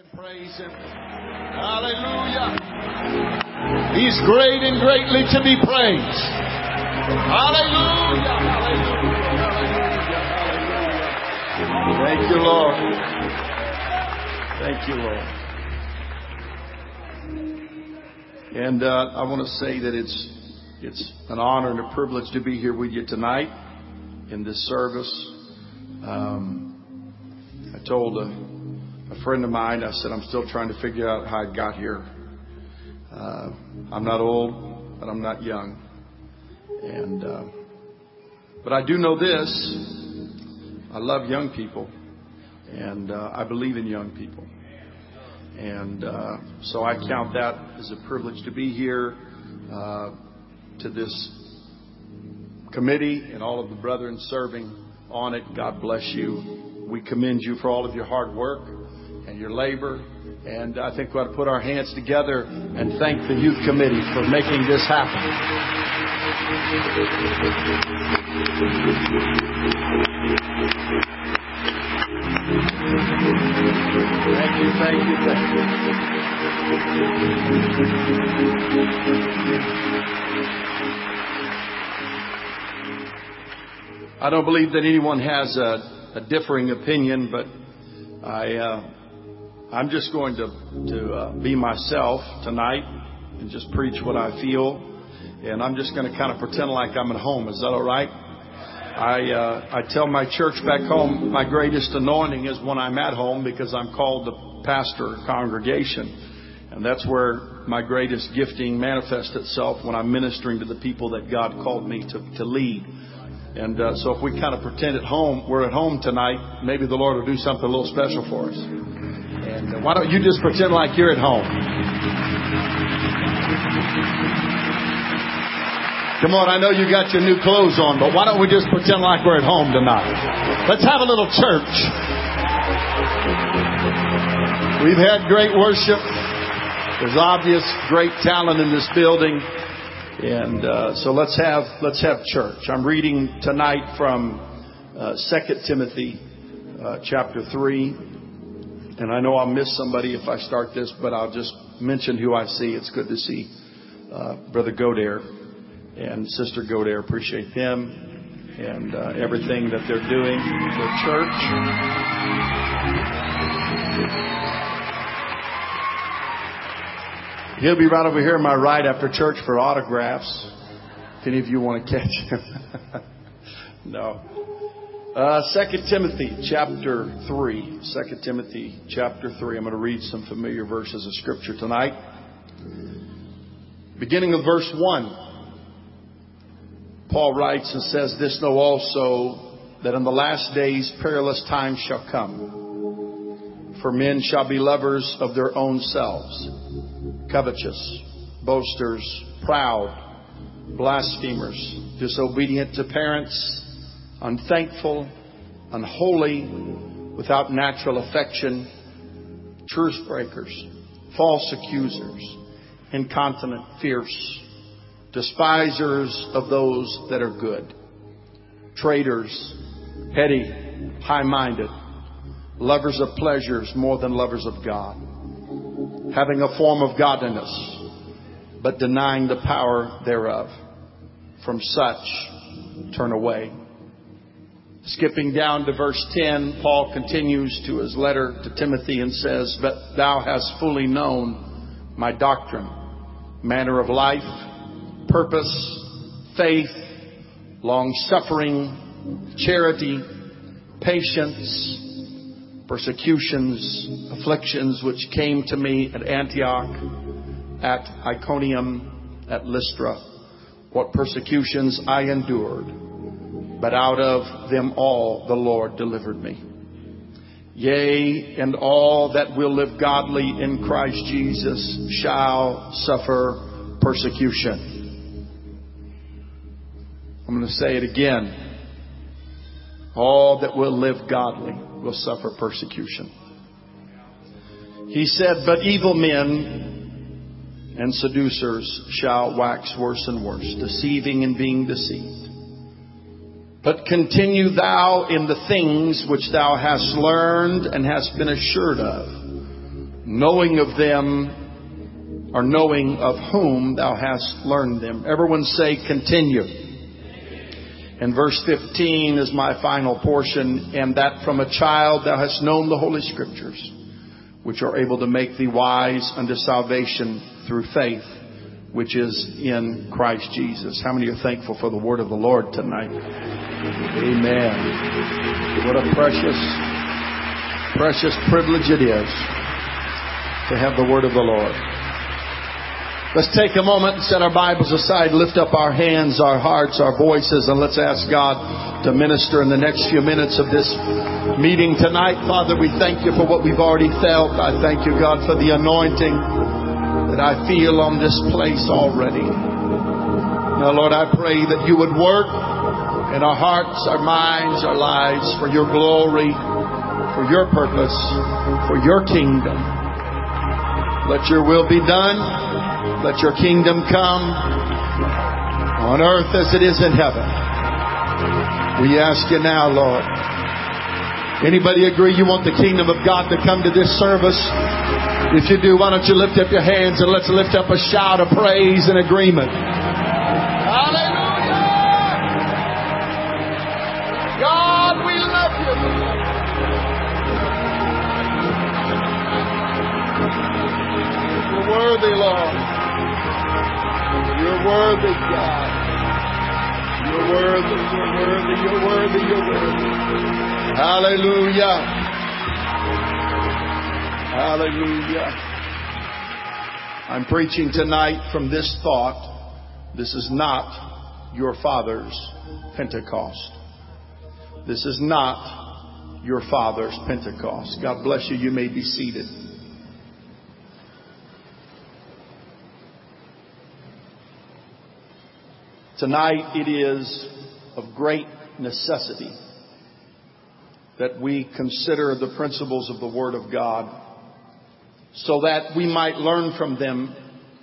Praise Him. Hallelujah. He's great and greatly to be praised. Hallelujah. Hallelujah. Hallelujah. Thank you, Lord. Thank you, Lord. And I want to say that it's an honor and a privilege to be here with you tonight in this service. I told a friend of mine, I said, I'm still trying to figure out how I got here. I'm not old, but I'm not young. But I do know this. I love young people. And I believe in young people. And so I count that as a privilege to be here to this committee and all of the brethren serving on it. God bless you. We commend you for all of your hard work and your labor. And I think we ought to put our hands together and thank the youth committee for making this happen. Thank you, thank you, thank you. I don't believe that anyone has a differing opinion, but I'm just going to be myself tonight and just preach what I feel. And I'm just going to kind of pretend like I'm at home. Is that all right? I tell my church back home, my greatest anointing is when I'm at home, because I'm called to pastor a congregation. And that's where my greatest gifting manifests itself, when I'm ministering to the people that God called me to lead. And so if we kind of pretend we're at home tonight, maybe the Lord will do something a little special for us. And why don't you just pretend like you're at home? Come on, I know you got your new clothes on, but why don't we just pretend like we're at home tonight? Let's have a little church. We've had great worship. There's obvious great talent in this building. And so let's have church. I'm reading tonight from 2 Timothy chapter 3. And I know I'll miss somebody if I start this, but I'll just mention who I see. It's good to see Brother Godare and Sister Godare. Appreciate them and everything that they're doing for church. He'll be right over here on my right after church for autographs. If any of you want to catch him. No. 2 Timothy chapter 3. 2 Timothy chapter 3. I'm going to read some familiar verses of Scripture tonight. Beginning of verse 1. Paul writes and says, "This know also, that in the last days perilous times shall come. For men shall be lovers of their own selves, covetous, boasters, proud, blasphemers, disobedient to parents, unthankful, unholy, without natural affection, truce breakers, false accusers, incontinent, fierce, despisers of those that are good, traitors, heady, high-minded, lovers of pleasures more than lovers of God, having a form of godliness, but denying the power thereof. From such turn away." Skipping down to verse 10, Paul continues to his letter to Timothy and says, "But thou hast fully known my doctrine, manner of life, purpose, faith, long-suffering, charity, patience, persecutions, afflictions which came to me at Antioch, at Iconium, at Lystra, what persecutions I endured. But out of them all the Lord delivered me. Yea, and all that will live godly in Christ Jesus shall suffer persecution." I'm going to say it again. All that will live godly will suffer persecution. He said, "But evil men and seducers shall wax worse and worse, deceiving and being deceived. But continue thou in the things which thou hast learned and hast been assured of, knowing of them, or knowing of whom thou hast learned them. Everyone say continue. And verse 15 is my final portion. And that from a child thou hast known the Holy Scriptures, which are able to make thee wise unto salvation through faith, which is in Christ Jesus. How many are thankful for the word of the Lord tonight? Amen. What a precious privilege it is to have the word of the Lord. Let's take a moment and set our Bibles aside, lift up our hands, our hearts, our voices, and let's ask God to minister in the next few minutes of this meeting tonight. Father, we thank you for what we've already felt. I thank you, God, for the anointing that I feel on this place already. Now, Lord, I pray that you would work in our hearts, our minds, our lives for your glory, for your purpose, for your kingdom. Let your will be done. Let your kingdom come on earth as it is in heaven. We ask you now, Lord. Anybody agree you want the kingdom of God to come to this service? If you do, why don't you lift up your hands and let's lift up a shout of praise and agreement. Hallelujah! God, we love you. You're worthy, Lord. You're worthy, God. You're worthy, you're worthy, you're worthy, you're worthy. Hallelujah. Hallelujah. I'm preaching tonight from this thought. This is not your father's Pentecost. This is not your father's Pentecost. God bless you. You may be seated. Tonight it is of great necessity that we consider the principles of the Word of God so that we might learn from them,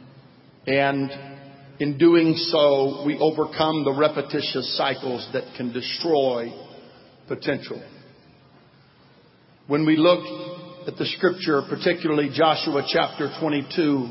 and in doing so we overcome the repetitious cycles that can destroy potential. When we look at the Scripture, particularly Joshua chapter 22,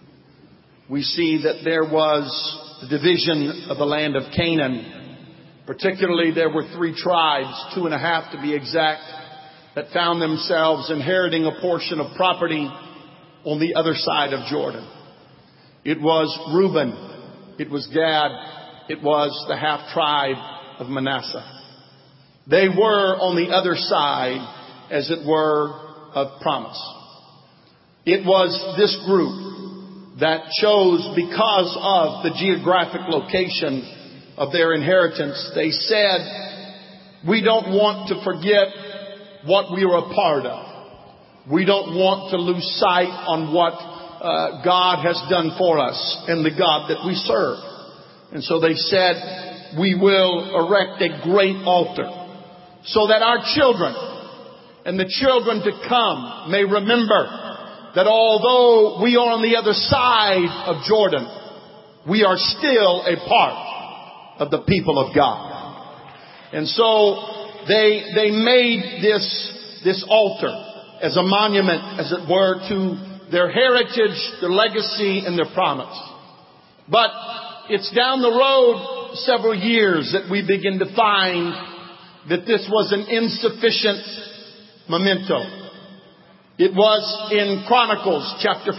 we see that there was the division of the land of Canaan. Particularly, there were 3 tribes, 2.5 to be exact, that found themselves inheriting a portion of property on the other side of Jordan. It was Reuben, it was Gad, it was the half tribe of Manasseh. They were on the other side, as it were, of promise. It was this group that chose, because of the geographic location of their inheritance, they said, we don't want to forget what we were a part of. We don't want to lose sight on what God has done for us and the God that we serve. And so they said, we will erect a great altar so that our children and the children to come may remember that although we are on the other side of Jordan, we are still a part of the people of God. And so they made this altar as a monument, as it were, to their heritage, their legacy, and their promise. But it's down the road several years that we begin to find that this was an insufficient memento. It was in Chronicles chapter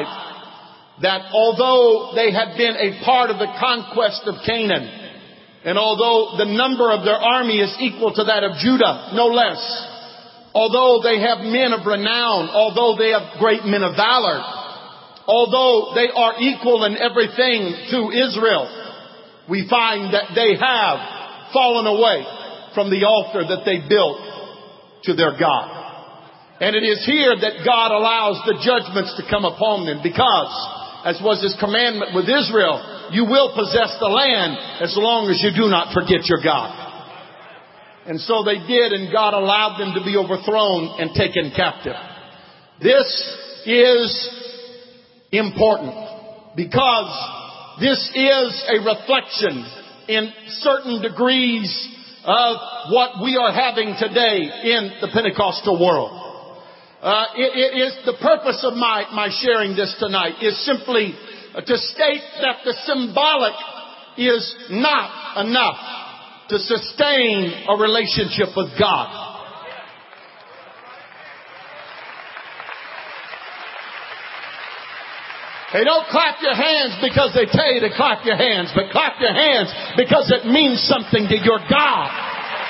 5 that although they had been a part of the conquest of Canaan, and although the number of their army is equal to that of Judah, no less, although they have men of renown, although they have great men of valor, although they are equal in everything to Israel, we find that they have fallen away from the altar that they built to their God. And it is here that God allows the judgments to come upon them, because, as was His commandment with Israel, you will possess the land as long as you do not forget your God. And so they did, and God allowed them to be overthrown and taken captive. This is important because this is a reflection in certain degrees of what we are having today in the Pentecostal world. It is the purpose of my sharing this tonight is simply to state that the symbolic is not enough to sustain a relationship with God. Hey, don't clap your hands because they tell you to clap your hands, but clap your hands because it means something to your God.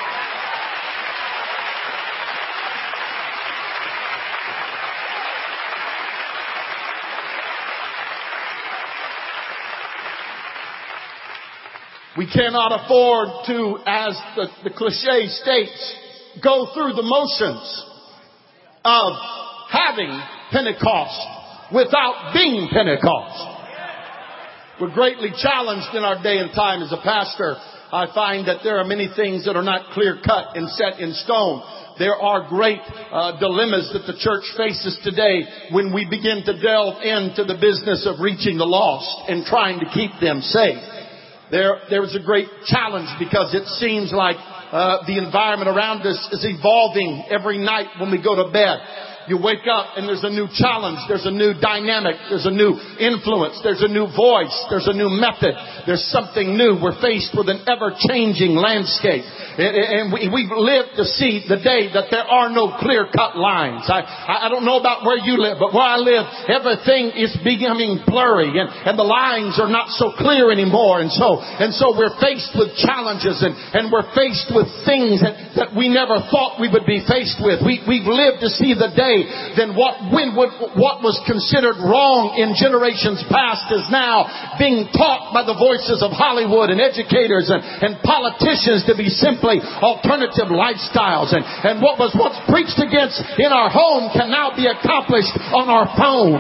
We cannot afford to, as the cliche states, go through the motions of having Pentecost without being Pentecost. We're greatly challenged in our day and time as a pastor. I find that there are many things that are not clear cut and set in stone. There are great dilemmas that the church faces today when we begin to delve into the business of reaching the lost and trying to keep them safe. There's a great challenge because it seems like the environment around us is evolving every night when we go to bed. You wake up and there's a new challenge. There's a new dynamic. There's a new influence. There's a new voice. There's a new method. There's something new. We're faced with an ever-changing landscape. And we've lived to see the day that there are no clear-cut lines. I don't know about where you live, but where I live, everything is becoming blurry and the lines are not so clear anymore. And so we're faced with challenges and we're faced with things that we never thought we would be faced with. We've lived to see the day then what was considered wrong in generations past is now being taught by the voices of Hollywood and educators and politicians to be simply alternative lifestyles. And what was once preached against in our home can now be accomplished on our phone.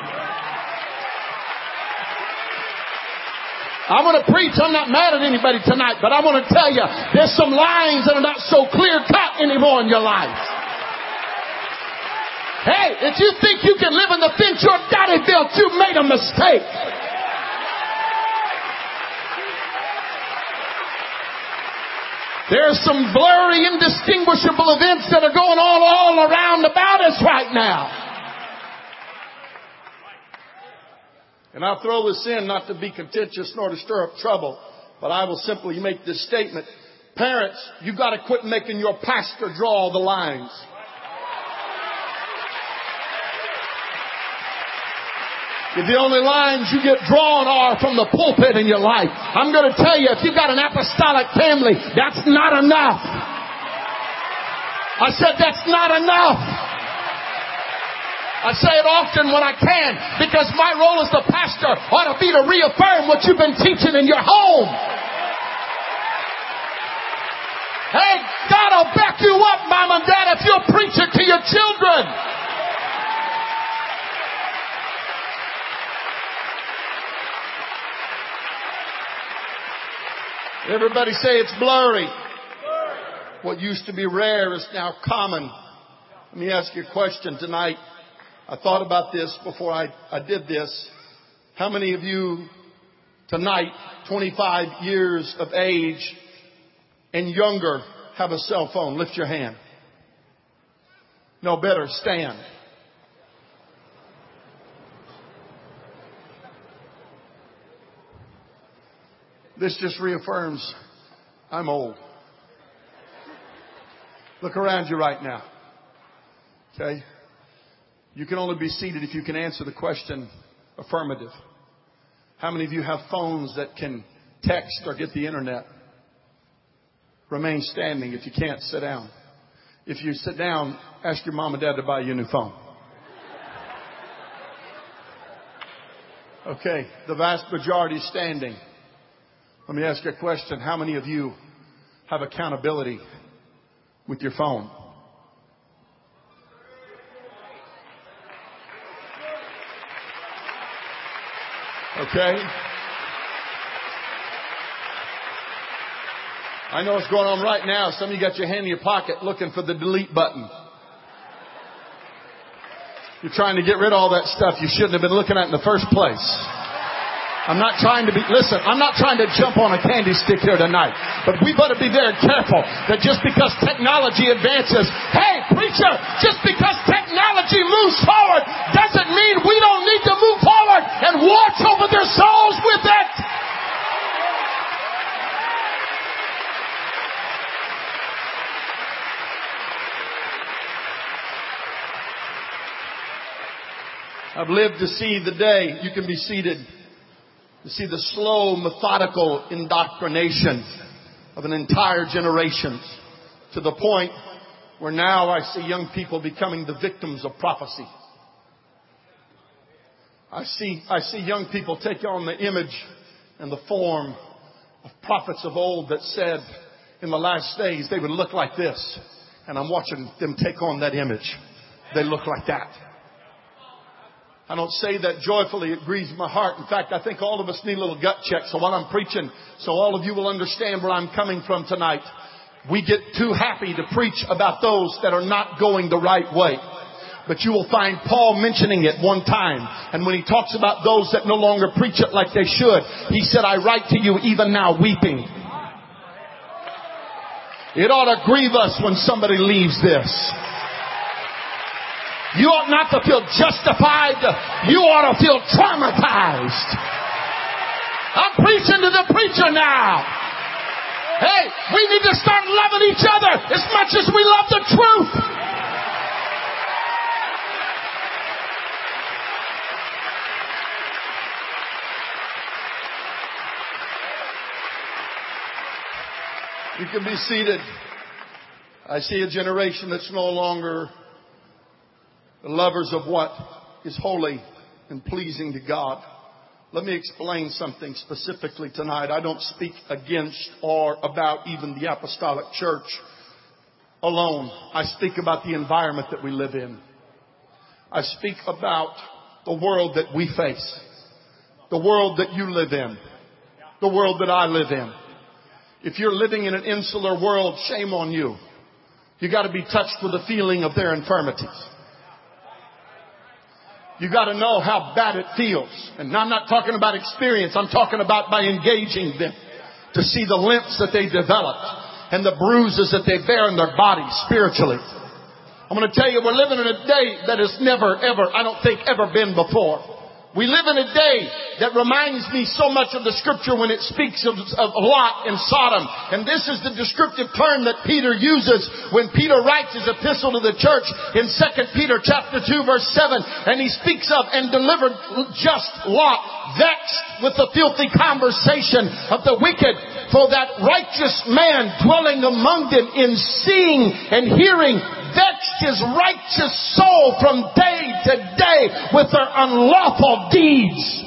I want to preach. I'm not mad at anybody tonight, but I want to tell you there's some lines that are not so clear cut anymore in your life. Hey, if you think you can live in the fence your daddy built, you made a mistake. There's some blurry, indistinguishable events that are going on all around about us right now. And I'll throw this in not to be contentious nor to stir up trouble, but I will simply make this statement. Parents, you've got to quit making your pastor draw the lines. If the only lines you get drawn are from the pulpit in your life, I'm going to tell you, if you've got an apostolic family, that's not enough. I said that's not enough. I say it often when I can because my role as the pastor ought to be to reaffirm what you've been teaching in your home. Hey, God will back you up, Mom and Dad, if you'll preach it to your children. Everybody say it's blurry. What used to be rare is now common. Let me ask you a question tonight. I thought about this before I did this. How many of you tonight, 25 years of age and younger, have a cell phone? Lift your hand. No, better, stand. This just reaffirms I'm old. Look around you right now. Okay? You can only be seated if you can answer the question affirmative. How many of you have phones that can text or get the internet? Remain standing. If you can't, sit down. If you sit down, ask your mom and dad to buy you a new phone. Okay, the vast majority is standing. Let me ask you a question. How many of you have accountability with your phone? Okay? I know what's going on right now. Some of you got your hand in your pocket looking for the delete button. You're trying to get rid of all that stuff you shouldn't have been looking at in the first place. I'm not trying to jump on a candy stick here tonight. But we better be very careful that just because technology advances, hey, preacher, just because technology moves forward doesn't mean we don't need to move forward and watch over their souls with it. I've lived to see the day. You can be seated. To see the slow, methodical indoctrination of an entire generation to the point where now I see young people becoming the victims of prophecy. I see young people take on the image and the form of prophets of old that said in the last days they would look like this. And I'm watching them take on that image. They look like that. I don't say that joyfully. It grieves my heart. In fact, I think all of us need a little gut check. So while I'm preaching, so all of you will understand where I'm coming from tonight, we get too happy to preach about those that are not going the right way. But you will find Paul mentioning it one time. And when he talks about those that no longer preach it like they should, he said, I write to you even now weeping. It ought to grieve us when somebody leaves this. You ought not to feel justified. You ought to feel traumatized. I'm preaching to the preacher now. Hey, we need to start loving each other as much as we love the truth. You can be seated. I see a generation that's no longer the lovers of what is holy and pleasing to God. Let me explain something specifically tonight. I don't speak against or about even the apostolic church alone. I speak about the environment that we live in. I speak about the world that we face. The world that you live in. The world that I live in. If you're living in an insular world, shame on you. You got to be touched with the feeling of their infirmities. You got to know how bad it feels. And I'm not talking about experience. I'm talking about by engaging them to see the limps that they developed and the bruises that they bear in their bodies spiritually. I'm going to tell you, we're living in a day that has never, ever, I don't think, ever been before. We live in a day that reminds me so much of the scripture when it speaks of Lot and Sodom. And this is the descriptive term that Peter uses when Peter writes his epistle to the church in 2 Peter chapter 2 verse 7. And he speaks of and delivered just Lot, vexed with the filthy conversation of the wicked. For that righteous man dwelling among them in seeing and hearing vexed his righteous soul from day to day with their unlawful deeds.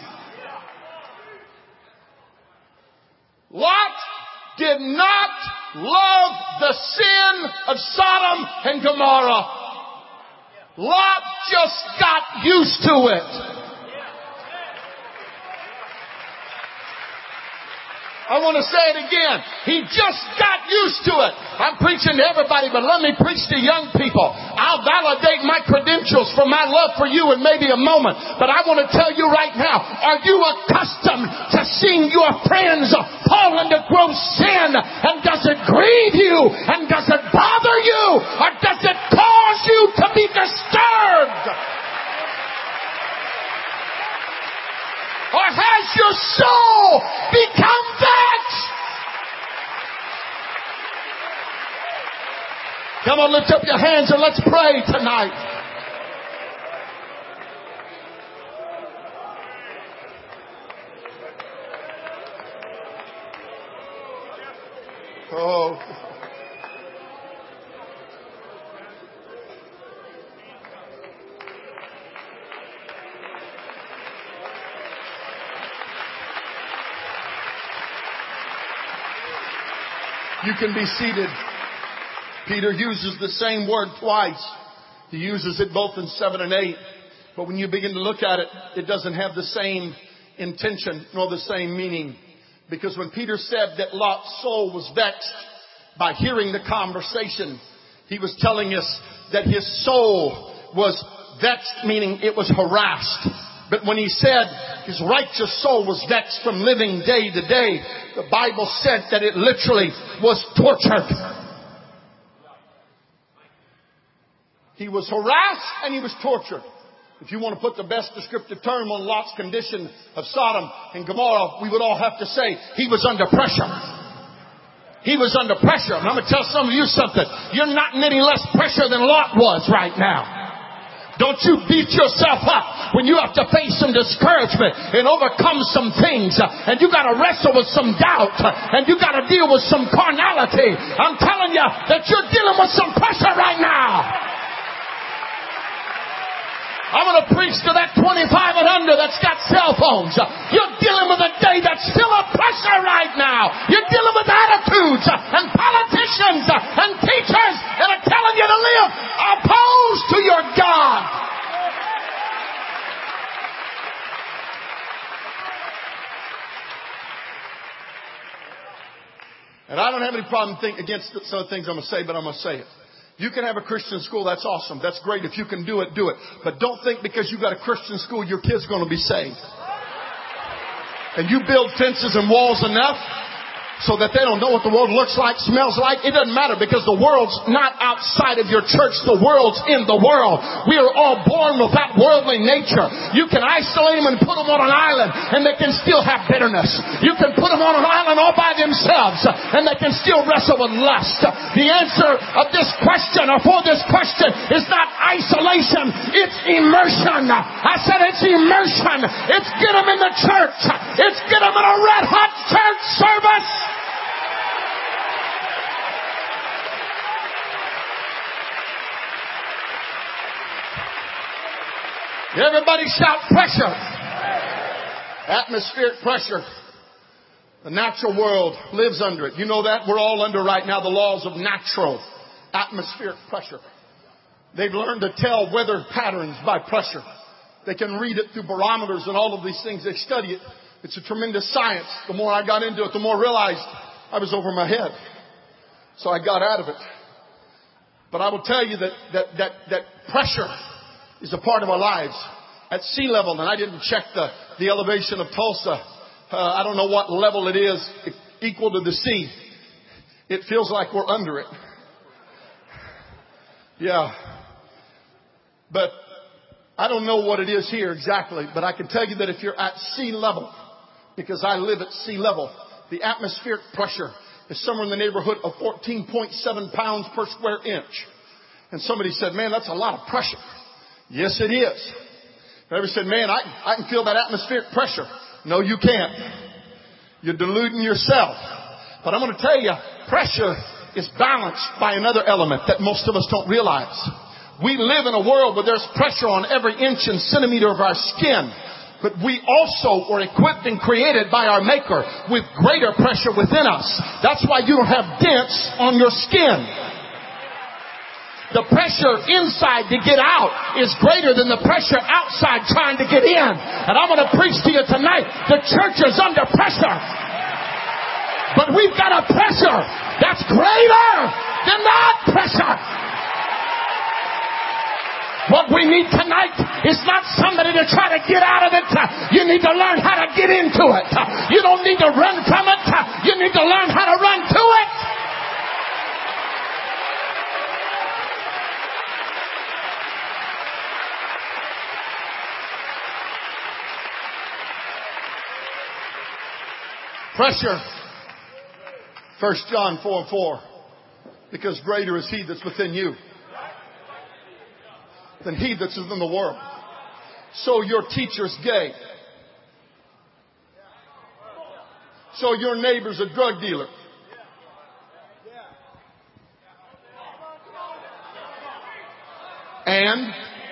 Lot did not love the sin of Sodom and Gomorrah. Lot just got used to it. I want to say it again. He just got used to it. I'm preaching to everybody, but let me preach to young people. I'll validate my credentials for my love for you in maybe a moment. But I want to tell you right now, are you accustomed to seeing your friends fall into gross sin? And does it grieve you? And does it bother you? Or does it cause you to be disturbed? Or has your soul become vexed? Come on, lift up your hands and let's pray tonight. Oh. You can be seated. Peter uses the same word twice. He uses it both in 7 and 8. But when you begin to look at it, it doesn't have the same intention nor the same meaning. Because when Peter said that Lot's soul was vexed by hearing the conversation, he was telling us that his soul was vexed, meaning it was harassed. But when he said his righteous soul was vexed from living day to day, the Bible said that it literally was tortured. He was harassed and he was tortured. If you want to put the best descriptive term on Lot's condition of Sodom and Gomorrah, we would all have to say he was under pressure. He was under pressure. And I'm going to tell some of you something. You're not in any less pressure than Lot was right now. Don't you beat yourself up when you have to face some discouragement and overcome some things. And you got to wrestle with some doubt. And you got to deal with some carnality. I'm telling you that you're dealing with some pressure right now. I'm going to preach to that 25 and under that's got cell phones. You're dealing with a day that's still a pressure right now. You're dealing with attitudes and politicians and teachers that are telling you to live opposed to your God. And I don't have any problem against some of the things I'm going to say, but I'm going to say it. You can have a Christian school. That's awesome. That's great. If you can do it, do it. But don't think because you got a Christian school, your kid's going to be saved. And you build fences and walls enough so that they don't know what the world looks like, smells like. It doesn't matter because the world's not outside of your church. The world's in the world. We are all born with that worldly nature. You can isolate them and put them on an island and they can still have bitterness. You can put them on an island all by themselves and they can still wrestle with lust. The answer of this question or for this question is not isolation. It's immersion. I said it's immersion. It's get them in the church. It's get them in a red hot church service. Everybody shout pressure. Atmospheric pressure. The natural world lives under it. You know that? We're all under right now the laws of natural atmospheric pressure. They've learned to tell weather patterns by pressure. They can read it through barometers and all of these things. They study it. It's a tremendous science. The more I got into it, the more I realized I was over my head. So I got out of it. But I will tell you that pressure is a part of our lives. At sea level, and I didn't check the elevation of Tulsa. I don't know what level it is equal to the sea. It feels like we're under it. Yeah. But I don't know what it is here exactly. But I can tell you that if you're at sea level, because I live at sea level, the atmospheric pressure is somewhere in the neighborhood of 14.7 pounds per square inch. And somebody said, man, that's a lot of pressure. Yes, it is. Everybody said, man, I can feel that atmospheric pressure. No, you can't. You're deluding yourself. But I'm going to tell you, pressure is balanced by another element that most of us don't realize. We live in a world where there's pressure on every inch and centimeter of our skin. But we also were equipped and created by our Maker with greater pressure within us. That's why you don't have dents on your skin. The pressure inside to get out is greater than the pressure outside trying to get in. And I'm going to preach to you tonight. The church is under pressure. But we've got a pressure that's greater than that pressure. What we need tonight is not somebody to try to get out of it. You need to learn how to get into it. You don't need to run from it. You need to learn how to run to it. Pressure. 1 John 4:4. Because greater is he that's within you than he that's in the world. So your teacher's gay. So your neighbor's a drug dealer. And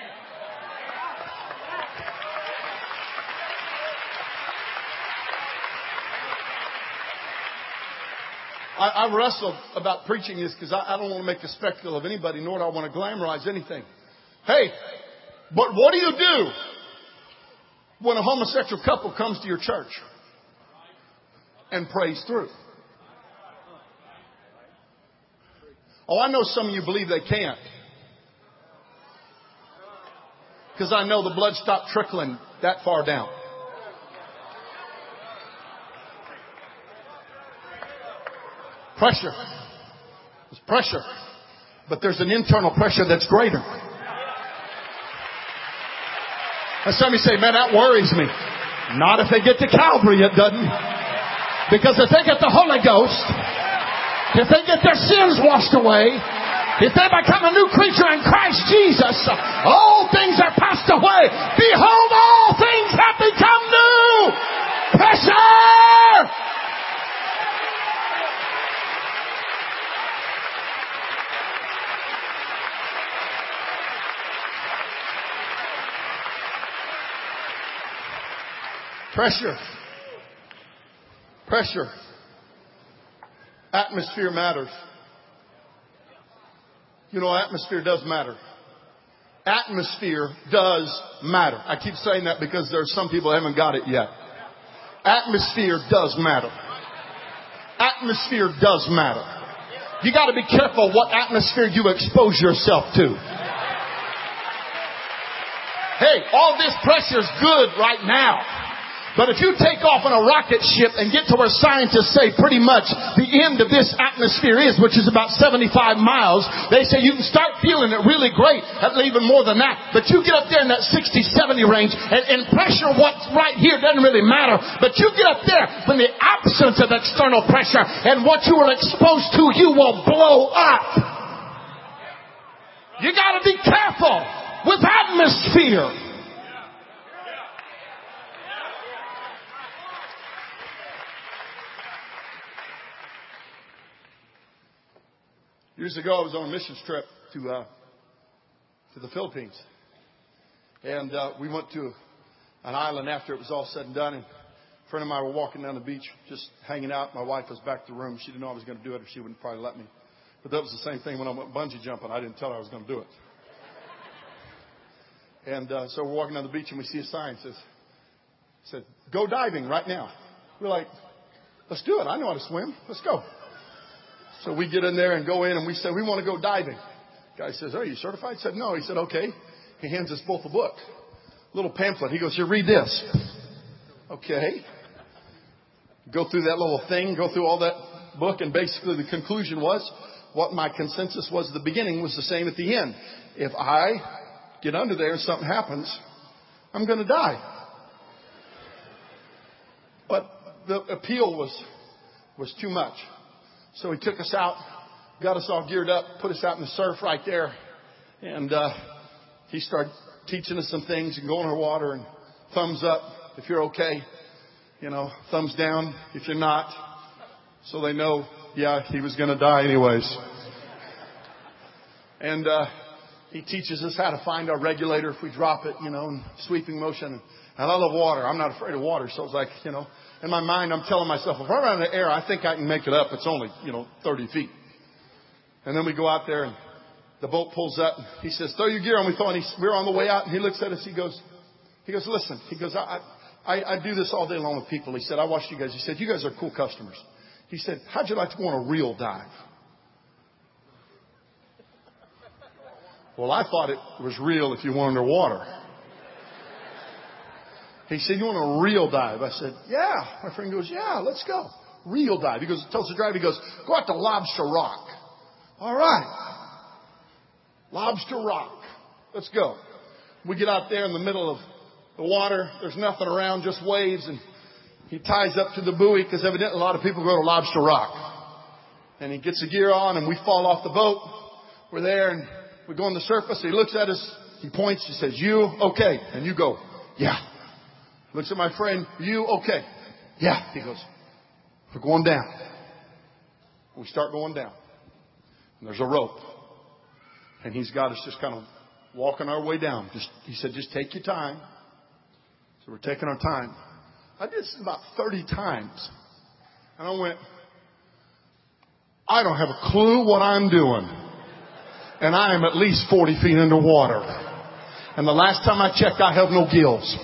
I wrestled about preaching this because I don't want to make a spectacle of anybody, nor do I want to glamorize anything. Hey, but what do you do when a homosexual couple comes to your church and prays through? Oh, I know some of you believe they can't. Because I know the blood stopped trickling that far down. Pressure. There's pressure. But there's an internal pressure that's greater. And some of you say, man, that worries me. Not if they get to Calvary, it doesn't. Because if they get the Holy Ghost, if they get their sins washed away, if they become a new creature in Christ Jesus, all things are passed away. Behold, all things have become new. Pressure! Pressure. Pressure. Atmosphere matters. You know, atmosphere does matter. Atmosphere does matter. I keep saying that because there are some people who haven't got it yet. Atmosphere does matter. Atmosphere does matter. You got to be careful what atmosphere you expose yourself to. Hey, all this pressure is good right now. But if you take off on a rocket ship and get to where scientists say pretty much the end of this atmosphere is, which is about 75 miles, they say you can start feeling it really great, even more than that. But you get up there in that 60, 70 range, and pressure, what's right here doesn't really matter. But you get up there when the absence of external pressure and what you were exposed to, you will blow up. You got to be careful with atmosphere. Years ago, I was on a missions trip to the Philippines. And we went to an island after it was all said and done. And a friend of mine were walking down the beach, just hanging out. My wife was back to the room. She didn't know I was going to do it, or she wouldn't probably let me. But that was the same thing when I went bungee jumping. I didn't tell her I was going to do it. And so we're walking down the beach, and we see a sign that said, go diving right now. We're like, let's do it. I know how to swim. Let's go. So we get in there and go in, and we say, we want to go diving. The guy says, are you certified? I said, no. He said, okay. He hands us both a book, a little pamphlet. He goes, here, read this. Okay. Go through that little thing, go through all that book, and basically the conclusion was, what my consensus was at the beginning was the same at the end. If I get under there and something happens, I'm going to die. But the appeal was too much. So he took us out, got us all geared up, put us out in the surf right there. And he started teaching us some things and going underwater, and thumbs up if you're okay. You know, thumbs down if you're not. So they know, yeah, he was going to die anyways. And he teaches us how to find our regulator if we drop it, you know, in sweeping motion. And I love water. I'm not afraid of water. So it's like, you know, in my mind, I'm telling myself, if I'm out in the air, I think I can make it up. It's only, 30 feet. And then we go out there, and the boat pulls up. He says, throw your gear on. We're on the way out, and he looks at us. He goes, listen. He goes, I do this all day long with people. He said, I watch you guys. He said, you guys are cool customers. He said, how'd you like to go on a real dive? Well, I thought it was real if you went underwater. He said, you want a real dive? I said, yeah. My friend goes, yeah, let's go. Real dive. He goes, tells the driver, he goes, go out to Lobster Rock. All right. Lobster Rock. Let's go. We get out there in the middle of the water. There's nothing around, just waves. And he ties up to the buoy because evidently a lot of people go to Lobster Rock. And he gets the gear on, and we fall off the boat. We're there, and we go on the surface. He looks at us. He points. He says, you okay? And you go, yeah. Looks at my friend, you okay? Yeah. He goes, we're going down. We start going down. And there's a rope. And he's got us just kind of walking our way down. He said, just take your time. So we're taking our time. I did this about 30 times. And I went, I don't have a clue what I'm doing. And I am at least 40 feet underwater. And the last time I checked, I have no gills.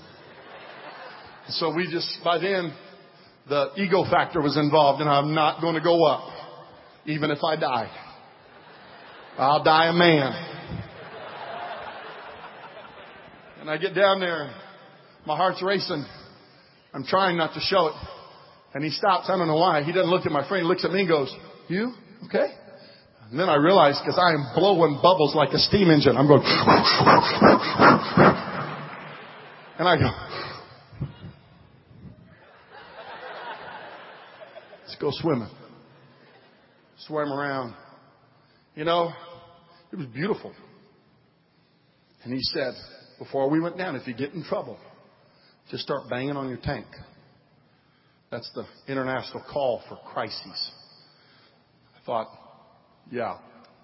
So by then, the ego factor was involved, and I'm not going to go up, even if I die. I'll die a man. And I get down there, My heart's racing. I'm trying not to show it. And he stops. I don't know why. He doesn't look at my friend. He looks at me and goes, "You okay?" And then I realize, because I am blowing bubbles like a steam engine, I'm going, and I go, "Let's go swimming." Swam around. You know, it was beautiful. And he said, before we went down, if you get in trouble, just start banging on your tank. That's the international call for crises. I thought, yeah.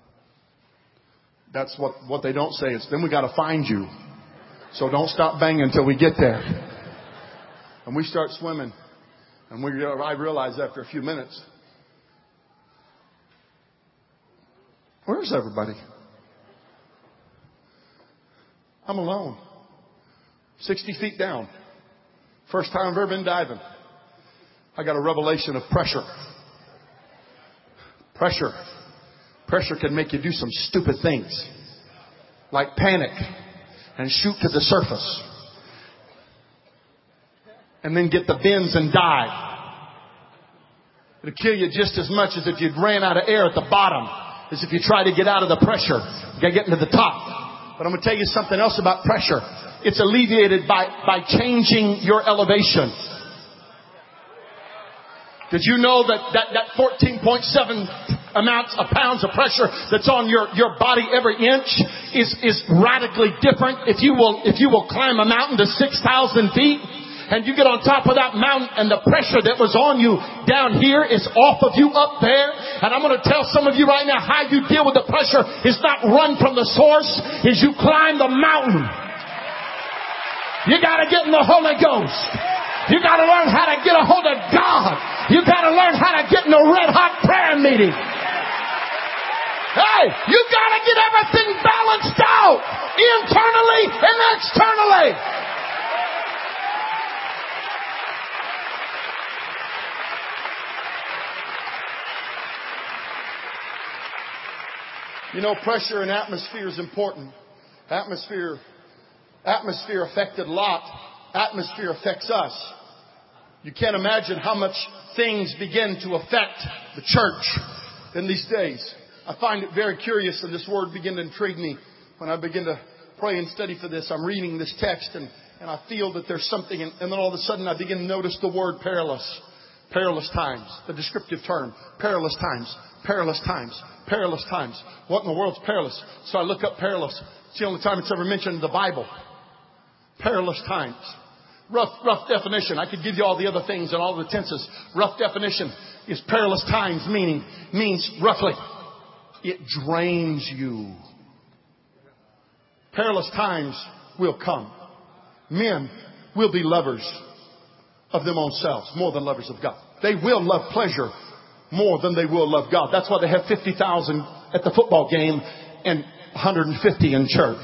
That's what they don't say is, then we got to find you. So don't stop banging until we get there. And we start swimming. And I realized after a few minutes, where's everybody? I'm alone. 60 feet down. First time I've ever been diving. I got a revelation of pressure. Pressure. Pressure can make you do some stupid things. Like panic and shoot to the surface. And then get the bends and dive. It'll kill you just as much as if you ran out of air at the bottom. As if you try to get out of the pressure. You got to get into the top. But I'm going to tell you something else about pressure. It's alleviated by changing your elevation. Did you know that 14.7 amounts of pounds of pressure that's on your body every inch is radically different if you will climb a mountain to 6,000 feet? And you get on top of that mountain and the pressure that was on you down here is off of you up there. And I'm going to tell some of you right now how you deal with the pressure is not run from the source, is you climb the mountain. You got to get in the Holy Ghost. You got to learn how to get a hold of God. You got to learn how to get in a red hot prayer meeting. Hey, you got to get everything balanced out internally and externally. You know, pressure and atmosphere is important. Atmosphere affected Lot. Atmosphere affects us. You can't imagine how much things begin to affect the church in these days. I find it very curious, and this word began to intrigue me when I begin to pray and study for this. I'm reading this text, and I feel that there's something, and then all of a sudden I begin to notice the word perilous. Perilous times, the descriptive term. Perilous times. Perilous times. Perilous times. What in the world's perilous? So I look up perilous. It's the only time it's ever mentioned in the Bible. Perilous times. Rough definition. I could give you all the other things and all the tenses. Rough definition is perilous times, means roughly, it drains you. Perilous times will come. Men will be lovers of them own selves more than lovers of God. They will love pleasure more than they will love God. That's why they have 50,000 at the football game and 150 in church.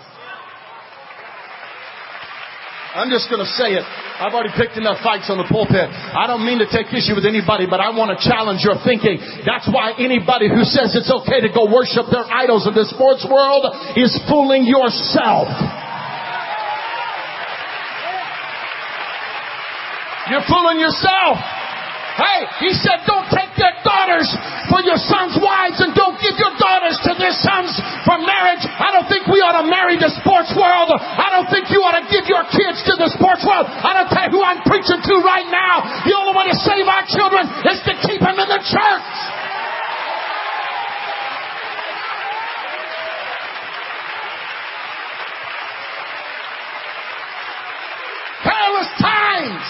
I'm just going to say it. I've already picked enough fights on the pulpit. I don't mean to take issue with anybody, but I want to challenge your thinking. That's why anybody who says it's okay to go worship their idols in the sports world is fooling yourself. You're fooling yourself. Hey, he said don't take their daughters for your sons' wives and don't give your daughters to their sons for marriage. I don't think we ought to marry the sports world. I don't think you ought to give your kids to the sports world. I don't tell you who I'm preaching to right now. The only way to save our children is to keep them in the church. Perilous times.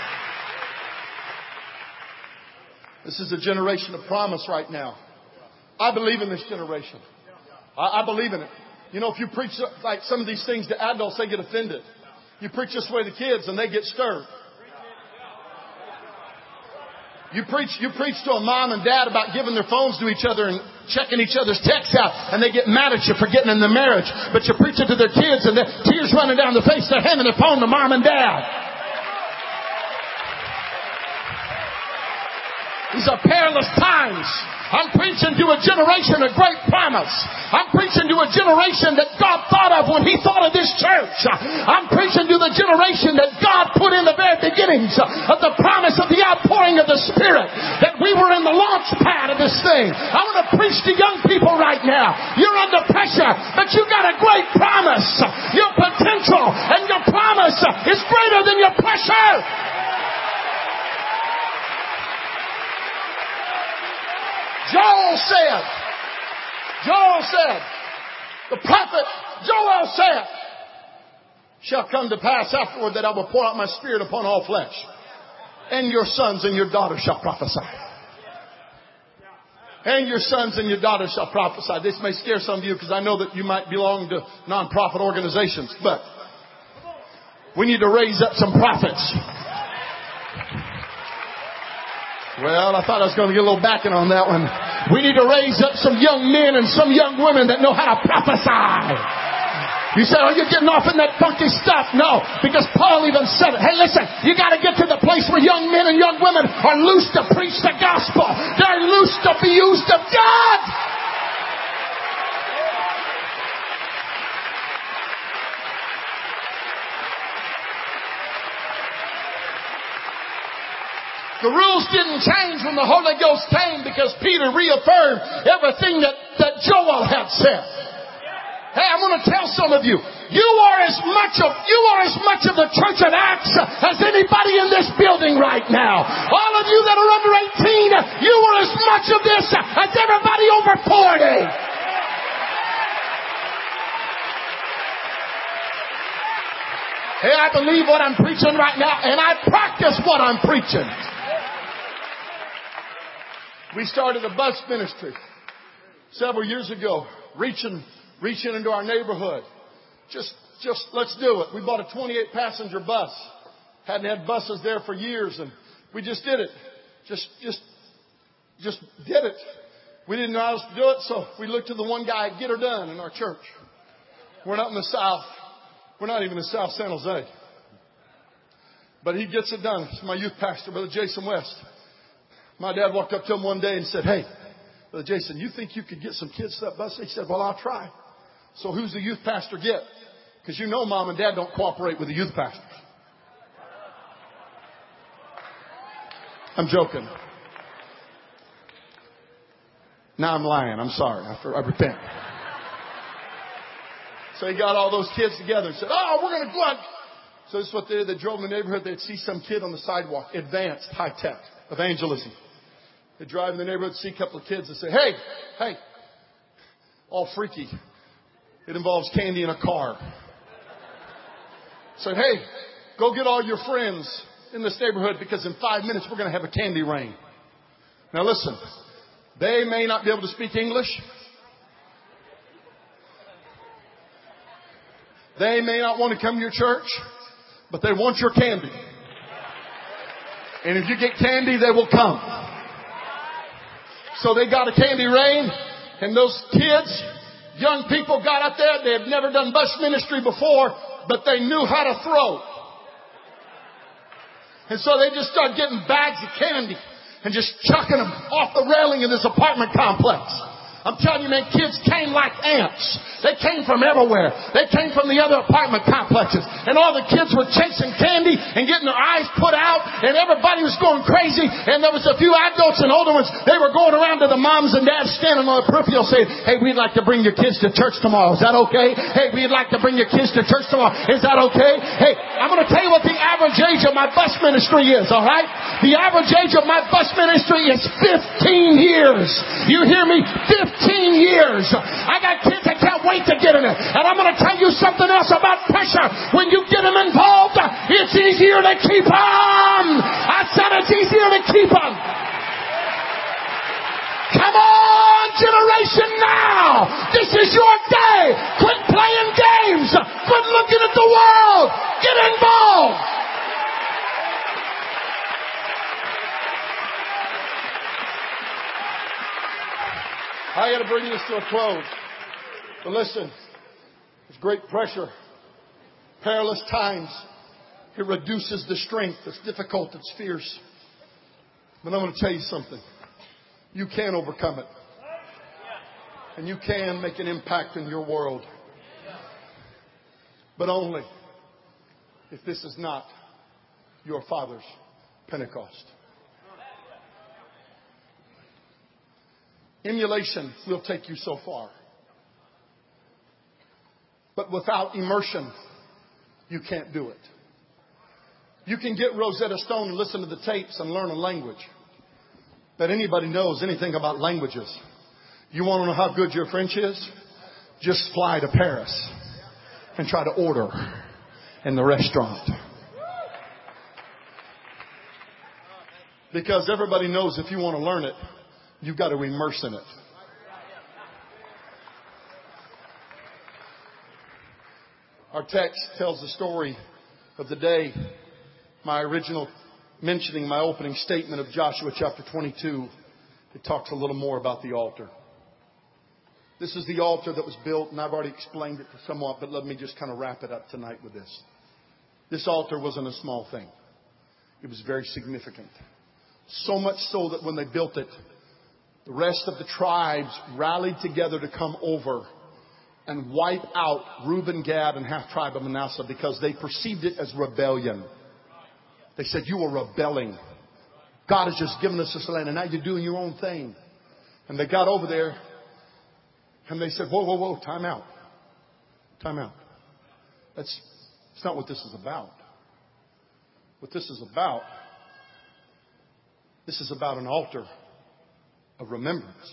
This is a generation of promise right now. I believe in this generation. I believe in it. You know, if you preach like some of these things to adults, they get offended. You preach this way to kids and they get stirred. You preach to a mom and dad about giving their phones to each other and checking each other's texts out, and they get mad at you for getting in the marriage. But you preach it to their kids and the tears running down their face. They're handing their phone to mom and dad. These are perilous times. I'm preaching to a generation of great promise. I'm preaching to a generation that God thought of when He thought of this church. I'm preaching to the generation that God put in the very beginnings of the promise of the outpouring of the Spirit, that we were in the launch pad of this thing. I want to preach to young people right now. You're under pressure, but you got a great promise. Your potential and your promise is greater than your pressure. Joel said, the prophet Joel said, shall come to pass afterward that I will pour out my Spirit upon all flesh, and your sons and your daughters shall prophesy. And your sons and your daughters shall prophesy. This may scare some of you because I know that you might belong to non-profit organizations, but we need to raise up some prophets. Well, I thought I was going to get a little backing on that one. We need to raise up some young men and some young women that know how to prophesy. You say, oh, you're getting off in that funky stuff. No, because Paul even said it. Hey, listen, you got to get to the place where young men and young women are loose to preach the gospel. They're loose to be used of God. The rules didn't change when the Holy Ghost came because Peter reaffirmed everything that Joel had said. Hey, I want to tell some of you, you are as much of the church of Acts as anybody in this building right now. All of you that are under 18, you are as much of this as everybody over 40. Hey, I believe what I'm preaching right now, and I practice what I'm preaching. We started a bus ministry several years ago, reaching into our neighborhood. Just let's do it. We bought a 28 passenger bus. Hadn't had buses there for years, and we just did it. Just did it. We didn't know how else to do it, so we looked to the one guy at Get Her Done in our church. We're not in the South. We're not even in South San Jose. But he gets it done. It's my youth pastor, Brother Jason West. My dad walked up to him one day and said, hey, Brother Jason, you think you could get some kids to that bus? He said, well, I'll try. So who's the youth pastor get? Because you know mom and dad don't cooperate with the youth pastors. I'm joking. Now I'm lying. I'm sorry. I repent. So he got all those kids together and said, oh, we're going to go out. So this is what they did. They drove in the neighborhood. They'd see some kid on the sidewalk. Advanced, high-tech, evangelism. They'd drive in the neighborhood, see a couple of kids and say, hey, all freaky. It involves candy in a car. Say, hey, go get all your friends in this neighborhood because in 5 minutes we're going to have a candy rain. Now listen, they may not be able to speak English. They may not want to come to your church, but they want your candy. And if you get candy, they will come. So they got a candy rain, and those kids, young people got out there. They had never done bus ministry before, but they knew how to throw. And so they just started getting bags of candy and just chucking them off the railing in this apartment complex. I'm telling you, man, kids came like ants. They came from everywhere. They came from the other apartment complexes. And all the kids were chasing candy and getting their eyes put out. And everybody was going crazy. And there was a few adults and older ones. They were going around to the moms and dads standing on the peripheral saying, hey, we'd like to bring your kids to church tomorrow. Is that okay? Hey, we'd like to bring your kids to church tomorrow. Is that okay? Hey, I'm going to tell you what the average age of my bus ministry is, all right? The average age of my bus ministry is 15 years. You hear me? 15 years. I got kids that can't wait to get in it. And I'm going to tell you something else about pressure. When you get them involved, it's easier to keep them. I said it's easier to keep them. Come on, generation now. This is your day. Quit playing games. Quit looking at the world. Get involved. I got to bring this to a close. But listen, there's great pressure, perilous times. It reduces the strength. It's difficult. It's fierce. But I'm going to tell you something. You can overcome it. And you can make an impact in your world. But only if this is not your Father's Pentecost. Emulation will take you so far. But without immersion, you can't do it. You can get Rosetta Stone and listen to the tapes and learn a language. But anybody knows anything about languages. You want to know how good your French is? Just fly to Paris and try to order in the restaurant. Because everybody knows if you want to learn it, you've got to immerse in it. Our text tells the story of the day, my original mentioning my opening statement of Joshua chapter 22. It talks a little more about the altar. This is the altar that was built, and I've already explained it somewhat, but let me just kind of wrap it up tonight with this. This altar wasn't a small thing. It was very significant. So much so that when they built it, the rest of the tribes rallied together to come over and wipe out Reuben, Gad, and half tribe of Manasseh because they perceived it as rebellion. They said, you are rebelling. God has just given us this land and now you're doing your own thing. And they got over there and they said, whoa, whoa, whoa, time out. Time out. That's not what this is about. What this is about an altar of remembrance.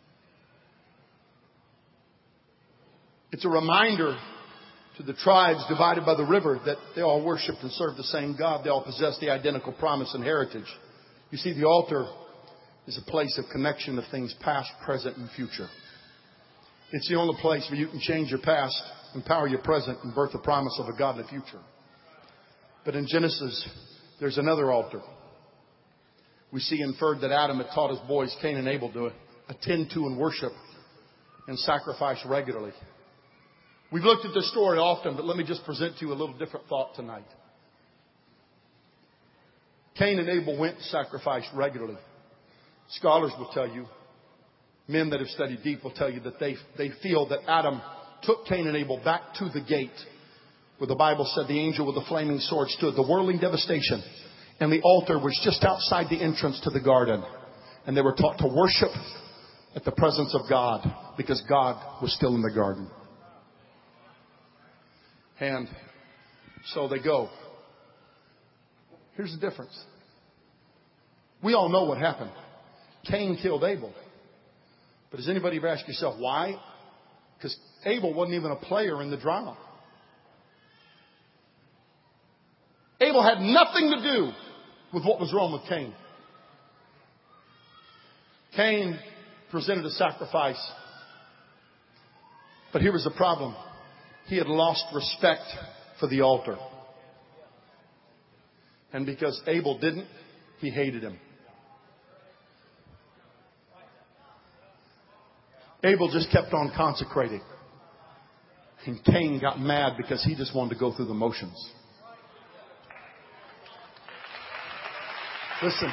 It's a reminder to the tribes divided by the river that they all worshiped and served the same God. They all possessed the identical promise and heritage. You see, the altar is a place of connection of things past, present, and future. It's the only place where you can change your past, empower your present, and birth the promise of a godly future. But in Genesis, there's another altar. We see inferred that Adam had taught his boys, Cain and Abel, to attend to and worship and sacrifice regularly. We've looked at this story often, but let me just present to you a little different thought tonight. Cain and Abel went to sacrifice regularly. Scholars will tell you, men that have studied deep will tell you that they feel that Adam took Cain and Abel back to the gate where the Bible said the angel with the flaming sword stood, the whirling devastation. And the altar was just outside the entrance to the garden. And they were taught to worship at the presence of God because God was still in the garden. And so they go. Here's the difference. We all know what happened. Cain killed Abel. But has anybody ever asked yourself why? Because Abel wasn't even a player in the drama. Abel had nothing to do with what was wrong with Cain. Cain presented a sacrifice. But here was the problem. He had lost respect for the altar. And because Abel didn't, he hated him. Abel just kept on consecrating. And Cain got mad because he just wanted to go through the motions. Listen.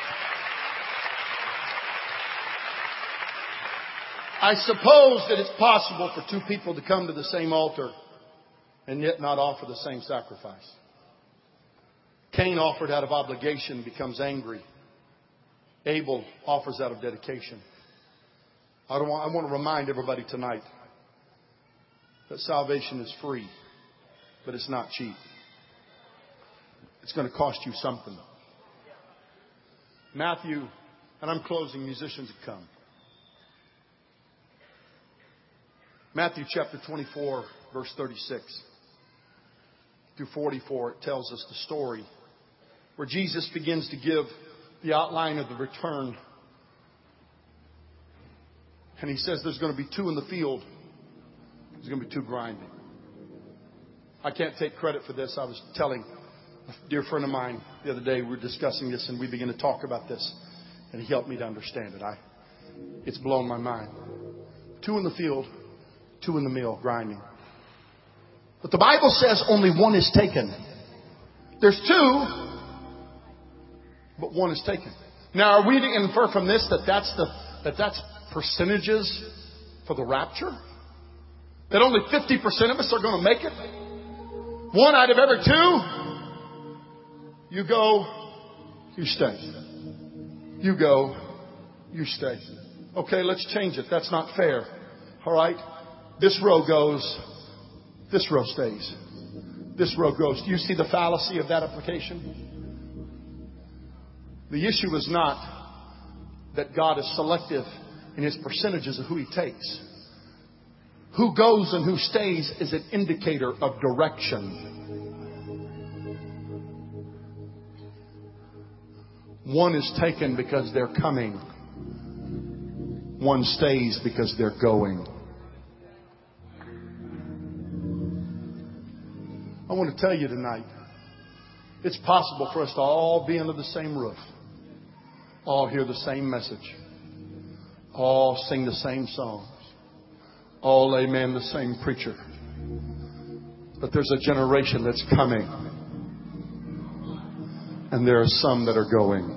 I suppose that it's possible for two people to come to the same altar and yet not offer the same sacrifice. Cain offered out of obligation, becomes angry. Abel offers out of dedication. I want to remind everybody tonight that salvation is free, but it's not cheap. It's going to cost you something. Matthew, and I'm closing, musicians have come. Matthew chapter 24, verse 36 through 44, it tells us the story where Jesus begins to give the outline of the return. And he says there's going to be two in the field. There's going to be two grinding. I can't take credit for this. I was telling a dear friend of mine the other day, we were discussing this and we began to talk about this. And he helped me to understand it. It's blown my mind. Two in the field, two in the mill grinding. But the Bible says only one is taken. There's two, but one is taken. Now, are we to infer from this that that's percentages for the rapture? That only 50% of us are going to make it? 1 out of every 2? You go, you stay. You go, you stay. Okay, let's change it. That's not fair. All right? This row goes, this row stays. This row goes. Do you see the fallacy of that application? The issue is not that God is selective in His percentages of who He takes. Who goes and who stays is an indicator of direction. One is taken because they're coming. One stays because they're going. I want to tell you tonight, it's possible for us to all be under the same roof, all hear the same message, all sing the same songs, all amen the same preacher. But there's a generation that's coming, and there are some that are going.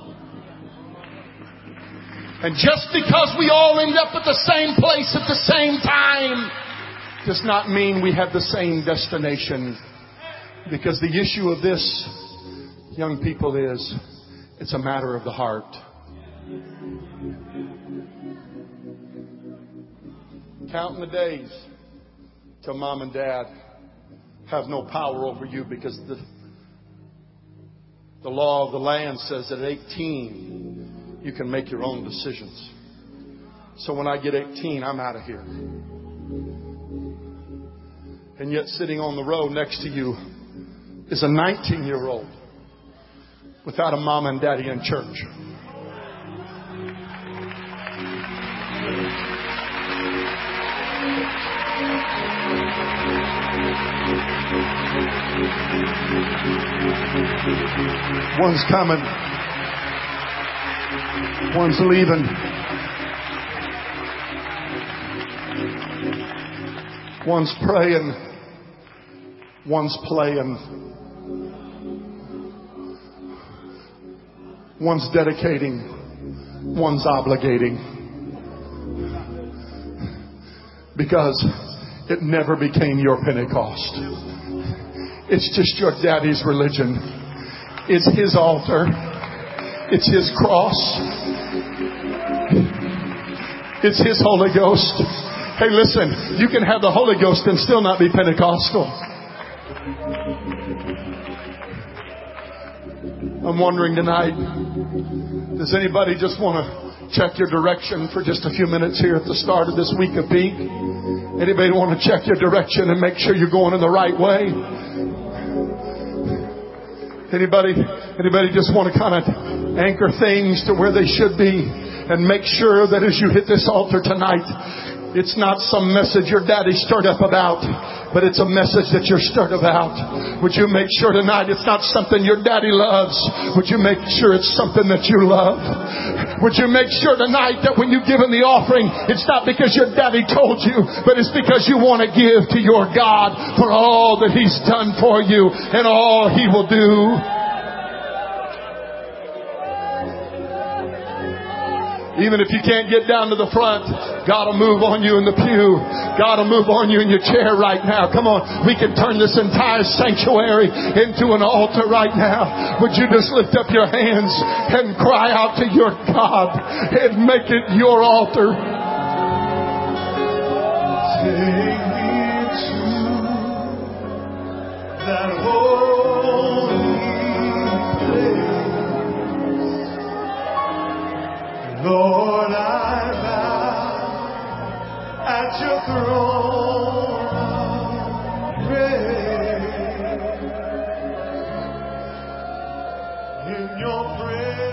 And just because we all end up at the same place at the same time does not mean we have the same destination. Because the issue of this, young people, is it's a matter of the heart. Counting the days till mom and dad have no power over you, because the law of the land says that at 18 you can make your own decisions. So when I get 18, I'm out of here. And yet sitting on the row next to you is a 19-year-old without a mom and daddy in church. One's coming. One's leaving. One's praying. One's playing. One's dedicating. One's obligating. Because it never became your Pentecost. It's just your daddy's religion. It's his altar. It's his cross. It's his Holy Ghost. Hey, listen, you can have the Holy Ghost and still not be Pentecostal. I'm wondering tonight, does anybody just want to check your direction for just a few minutes here at the start of this week of Peak? Anybody want to check your direction and make sure you're going in the right way? Anybody just want to kind of anchor things to where they should be and make sure that as you hit this altar tonight, it's not some message your daddy stirred up about, but it's a message that you're stirred about. Would you make sure tonight it's not something your daddy loves? Would you make sure it's something that you love? Would you make sure tonight that when you give in the offering, it's not because your daddy told you, but it's because you want to give to your God for all that He's done for you and all He will do. Even if you can't get down to the front, God will move on you in the pew. God will move on you in your chair right now. Come on, we can turn this entire sanctuary into an altar right now. Would you just lift up your hands and cry out to your God and make it your altar? Take me to that holy place. Lord, I bow at your throne of grace. In your presence